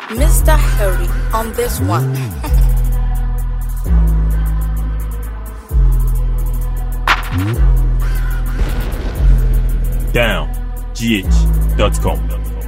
Mr. Harry on this one. downgh.com.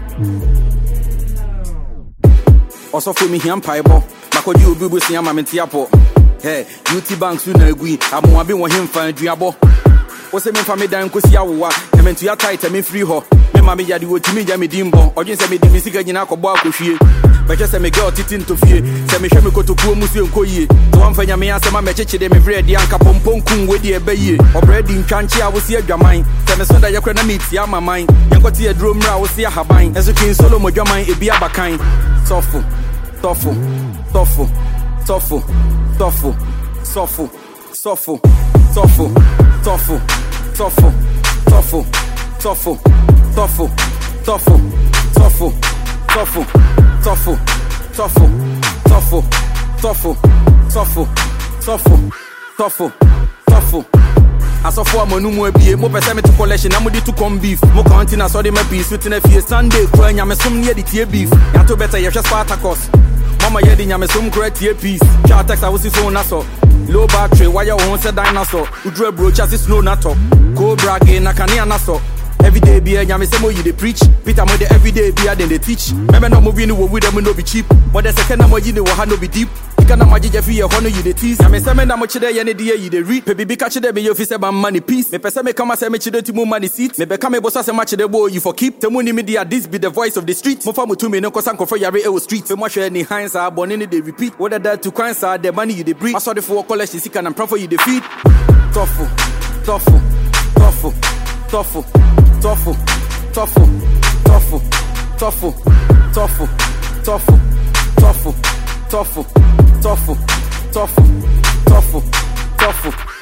Also for me here paibo makodi obi bo sia mamenti apo hey UT bank su na agui amo abi wo hemfa aduabo wo se me fa me dan kosi awowa ementu ya tight me free ho me ma me yade wo timi ja me dimbo odwen se me di misika nyina akọbọ akohwie beche se me girl titin to fie se me hwe me kotokuo musu enkoyie to amfa nya me asema me chechede me vredi anka pompon kun wedi ebayie obredi ntwanche a wo si adwaman se me so da yekra na meti amaman yenkoti aduro mra wo si ahaban ezo kin solo modwaman ebi abakan sofo Tofu, tofu, tofu, tofu, sofu, sofu, tofu, tofu, tofu, tofu, tofu, tofu, tofu, tofu, tofu, tofu, tofu, tofu, tofu, tofu, tofu, tofu, tofu. Asofo amanu mu abie mo pese me to collection na mo di to come beef mo counting na so de me beef with na fie Sunday kwa nya me som ne di tie beef ya to better ye hwe Spartacus mama ye di nya me som correct tie piece cha text I was so na so low battery why you won say dinosaur udre bro chassis snow na top cobra ge na kania na so everyday be nya me say mo you dey preach Peter mo dey everyday be then they teach me no movie no wo with them no be cheap but the second na mo yi ni wo ha no be deep kana magije fi ye hono you dey tease na me say me na mo chide ye ne dey you dey read baby bi ka chide me you fi say ban money peace me pese me kama say me chide ti mo money seat me be ka me bossa say ma chide bo you for keep temu ni me dia this be the voice of the street mo fa mo to me no kosan ko for yare e wo street me mo hwe ni hands are born ni dey repeat what that to coins are the money you dey breathe aso the for college sika na pray for you dey feed tofu tofu tofu tofu tofu tofu tofu tofu tofu tofu tofu tofu tofu, tofu, tofu, tofu.